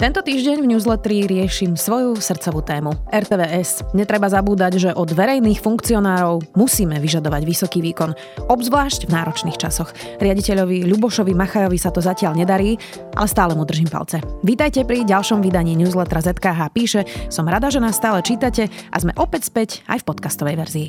Tento týždeň v newsletteri riešim svoju srdcovú tému. RTVS. Netreba zabúdať, že od verejných funkcionárov musíme vyžadovať vysoký výkon. Obzvlášť v náročných časoch. Riaditeľovi Ľubošovi Machajovi sa to zatiaľ nedarí, ale stále mu držím palce. Vítajte pri ďalšom vydaní newslettera ZKH píše. Som rada, že nás stále čítate a sme opäť späť aj v podcastovej verzii.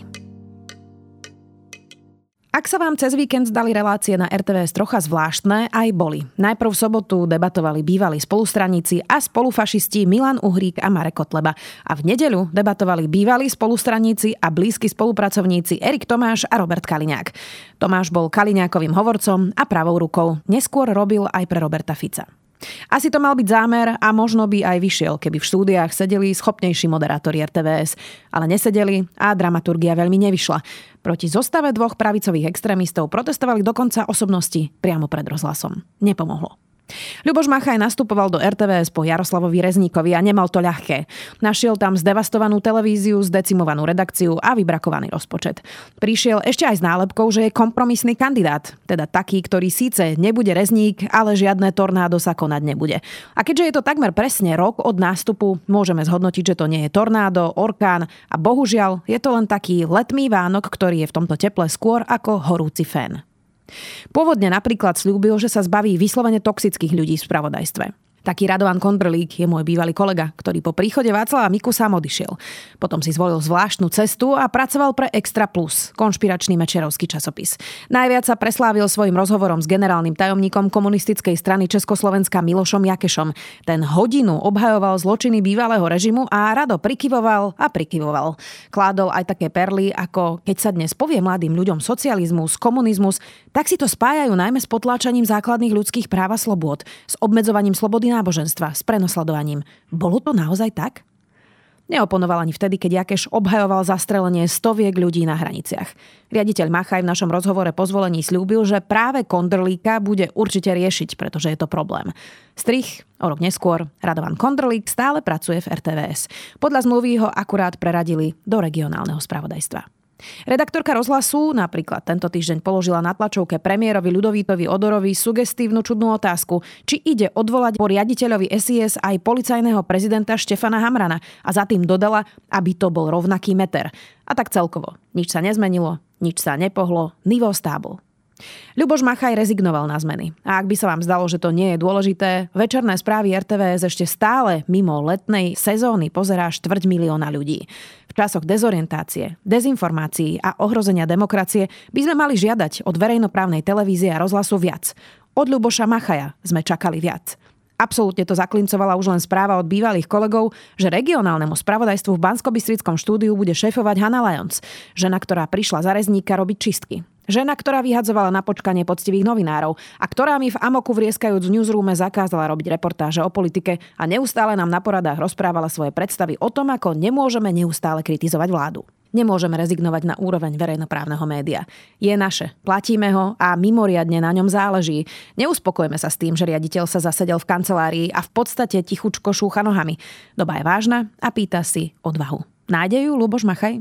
Ak sa vám cez víkend zdali relácie na RTVS trocha zvláštne, aj boli. Najprv v sobotu debatovali bývalí spolustraníci a spolufašisti Milan Uhrík a Marek Kotleba. A v nedeľu debatovali bývalí spolustraníci a blízki spolupracovníci Erik Tomáš a Robert Kaliňák. Tomáš bol Kaliňákovým hovorcom a pravou rukou. Neskôr robil aj pre Roberta Fica. Asi to mal byť zámer a možno by aj vyšiel, keby v štúdiách sedeli schopnejší moderátori RTVS. Ale nesedeli a dramaturgia veľmi nevyšla. Proti zostave dvoch pravicových extrémistov protestovali dokonca osobnosti priamo pred rozhlasom. Nepomohlo. Ľuboš Machaj nastupoval do RTVS po Jaroslavovi Rezníkovi a nemal to ľahké. Našiel tam zdevastovanú televíziu, zdecimovanú redakciu a vybrakovaný rozpočet. Prišiel ešte aj s nálepkou, že je kompromisný kandidát, teda taký, ktorý síce nebude Rezník, ale žiadne tornádo sa konať nebude. A keďže je to takmer presne rok od nástupu, môžeme zhodnotiť, že to nie je tornádo, orkán a bohužiaľ je to len taký letmý Vánok, ktorý je v tomto teple skôr ako horúci fén. Pôvodne napríklad sľúbil, že sa zbaví vyslovene toxických ľudí v spravodajstve. Taký Radovan Kondrlík je môj bývalý kolega, ktorý po príchode Václava Miku sám odišiel. Potom si zvolil zvláštnu cestu a pracoval pre Extra Plus, konšpiračný mečerovský časopis. Najviac sa preslávil svojim rozhovorom s generálnym tajomníkom komunistickej strany Československa Milošom Jakešom. Ten hodinu obhajoval zločiny bývalého režimu a rado prikyvoval a prikyvoval. Kládol aj také perly, ako keď sa dnes povie mladým ľuďom socializmus, komunizmus, tak si to spájajú najmä s potláčaním základných ľudských práv a slobôd, s obmedzovaním slobody náboženstva, s prenosledovaním. Bolo to naozaj tak? Neoponoval ani vtedy, keď Jakeš obhajoval zastrelenie stoviek ľudí na hraniciach. Riaditeľ Machaj v našom rozhovore po zvolení sľúbil, že práve Kondrlíka bude určite riešiť, pretože je to problém. Strich, o rok neskôr, Radovan Kondrlík stále pracuje v RTVS. Podľa zmluvy ho akurát preradili do regionálneho spravodajstva. Redaktorka rozhlasu napríklad tento týždeň položila na tlačovke premiérovi Ľudovítovi Odorovi sugestívnu čudnú otázku, či ide odvolať po riaditeľovi SIS aj policajného prezidenta Štefana Hamrana a za tým dodala, aby to bol rovnaký meter. A tak celkovo. Nič sa nezmenilo, nič sa nepohlo, nivo stábol. Ľuboš Machaj rezignoval na zmeny. A ak by sa vám zdalo, že to nie je dôležité, večerné správy RTVS ešte stále mimo letnej sezóny pozerá 250 000 ľudí. V časoch dezorientácie, dezinformácií a ohrozenia demokracie by sme mali žiadať od verejnoprávnej televízie a rozhlasu viac. Od Ľuboša Machaja sme čakali viac. Absolútne to zaklincovala už len správa od bývalých kolegov, že regionálnemu spravodajstvu v Banskobystrickom štúdiu bude šéfovať Hanna Lajonc, žena, ktorá prišla za Rezníka robiť čistky. Žena, ktorá vyhadzovala na počkanie poctivých novinárov a ktorá mi v amoku vrieskajúc v newsroome zakázala robiť reportáže o politike a neustále nám na poradách rozprávala svoje predstavy o tom, ako nemôžeme neustále kritizovať vládu. Nemôžeme rezignovať na úroveň verejnoprávneho média. Je naše, platíme ho a mimoriadne na ňom záleží. Neuspokojme sa s tým, že riaditeľ sa zasedel v kancelárii a v podstate tichučko šúcha nohami. Doba je vážna a pýta si odvahu. Nájde ju Ľuboš Machaj?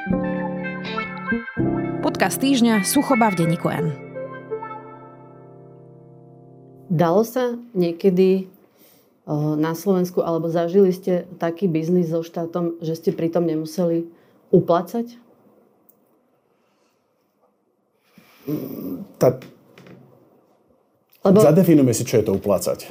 Podcast týždňa Suchoba v denníku N. Dalo sa niekedy na Slovensku, alebo zažili ste taký biznis so štátom, že ste pritom nemuseli uplácať? Zadefinujme si, čo je to uplácať.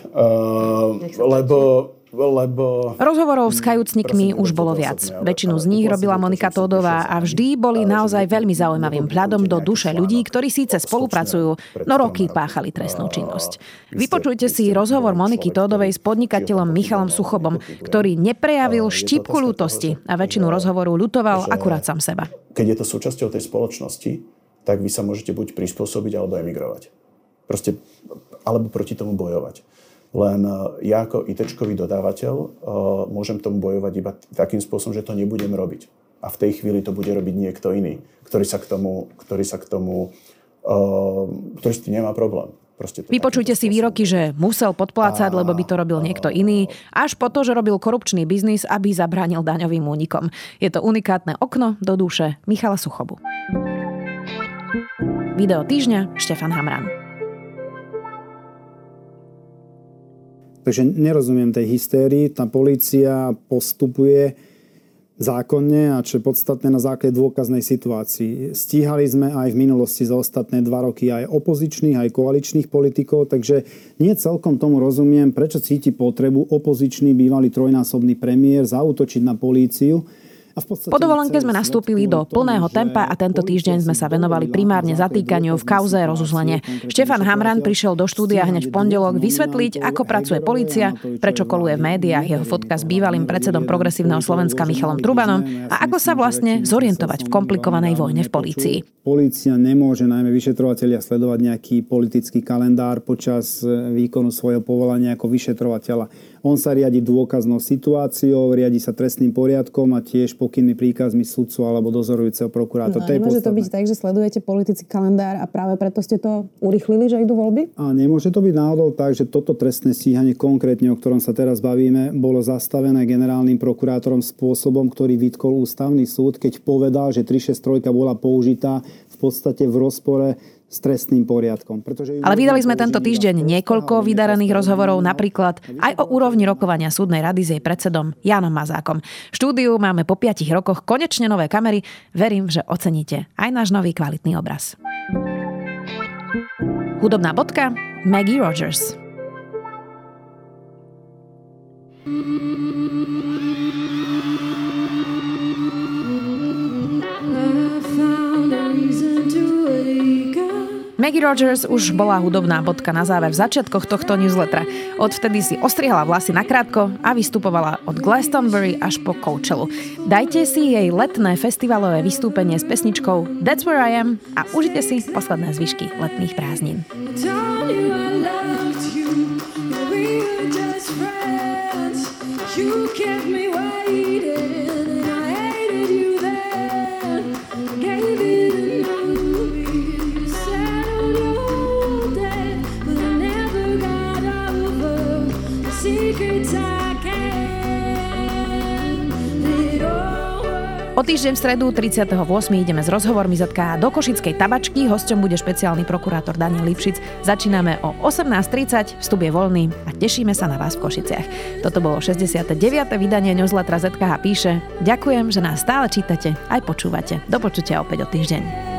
Lebo rozhovorov s kajúcnikmi už bolo viac. Väčšinu z nich robila Monika Tódová a vždy boli naozaj veľmi zaujímavým vhľadom do duše ľudí, ktorí síce spolupracujú, no roky páchali trestnú činnosť. Vypočujte si rozhovor Moniky Tódovej s podnikateľom Michalom Suchobom, ktorý neprejavil štipku ľútosti a väčšinu rozhovoru ľutoval akurát sám seba. Keď je to súčasťou tej spoločnosti, tak vy sa môžete buď prispôsobiť alebo emigrovať. Proste, alebo proti tomu bojovať. Len ja ako ITčkový dodávateľ môžem tomu bojovať iba takým spôsobom, že to nebudem robiť. A v tej chvíli to bude robiť niekto iný, ktorý s tým nemá problém. Vypočujte si výroky, že musel podplácať, lebo by to robil niekto iný, až po to, že robil korupčný biznis, aby zabránil daňovým únikom. Je to unikátne okno do duše Michala Suchobu. Video týždňa Štefan Hamran. Takže nerozumiem tej hystérii. Tá polícia postupuje zákonne a čo je podstatné na základe dôkaznej situácii. Stíhali sme aj v minulosti za ostatné 2 roky aj opozičných, aj koaličných politikov, takže nie celkom tomu rozumiem, prečo cíti potrebu opozičný bývalý trojnásobný premiér zaútočiť na políciu. Po dovolenke sme nastúpili do plného tempa a tento týždeň sme sa venovali primárne zatýkaniu v kauze rozuzlenie. Štefan Hamran prišiel do štúdia hneď v pondelok vysvetliť, ako pracuje polícia, prečo koluje v médiách jeho fotka s bývalým predsedom Progresívneho Slovenska Michalom Trubanom a ako sa vlastne zorientovať v komplikovanej vojne v polícii. Polícia nemôže, najmä vyšetrovatelia, sledovať nejaký politický kalendár počas výkonu svojho povolania ako vyšetrovateľa. On sa riadi dôkaznou situáciou, riadi sa trestným poriadkom a tiež pokynmi príkazmi sudcu alebo dozorujúceho prokurátora. No, nemôže to byť tak, že sledujete politický kalendár a práve preto ste to urýchlili, že idú voľby? A nemôže to byť náhodou tak, že toto trestné stíhanie konkrétne, o ktorom sa teraz bavíme, bolo zastavené generálnym prokurátorom spôsobom, ktorý vytkol ústavný súd, keď povedal, že 363 bola použitá v podstate v rozpore s trestným poriadkom. Ale vydali sme tento týždeň niekoľko vydarených rozhovorov, napríklad aj o úrovni rokovania súdnej rady s jej predsedom Jánom Mazákom. V štúdiu máme po 5 rokoch konečne nové kamery. Verím, že oceníte aj náš nový kvalitný obraz. Hudobná bodka Maggie Rogers. Maggie Rogers už bola hudobná bodka na záver v začiatkoch tohto newslettera. Odvtedy si ostrihala vlasy nakrátko a vystupovala od Glastonbury až po Coachellu. Dajte si jej letné festivalové vystúpenie s pesničkou That's Where I Am a užite si posledné zvyšky letných prázdnin. O týždeň v stredu 38. ideme s rozhovormi ZKH do Košickej tabačky. Hosťom bude špeciálny prokurátor Daniel Lipšic. Začíname o 18:30, vstup je voľný a tešíme sa na vás v Košiciach. Toto bolo 69. vydanie newslettera ZKH píše. Ďakujem, že nás stále čítate aj počúvate. Do počutia opäť o týždeň.